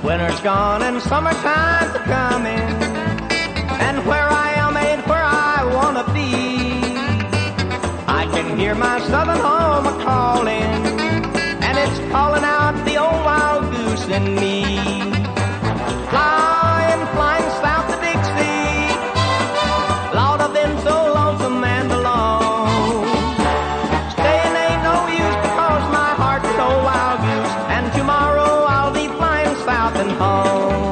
Winter's gone and summertime's a coming, and where I am ain't where I wanna be. I can hear my southern home a-calling, and it's calling out the old wild goose in me. Flying, flying south to Dixie, Lord, I've been so lonesome and alone. Staying ain't no use because my heart's so wild goose, and tomorrow I'll be flying south and home.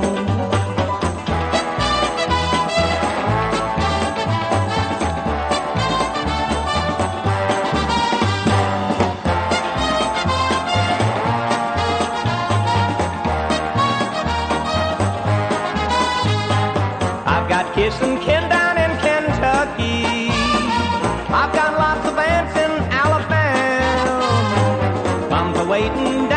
I've got kiss and kin down in Kentucky. I've got lots of aunts in Alabama. Thumbs are waiting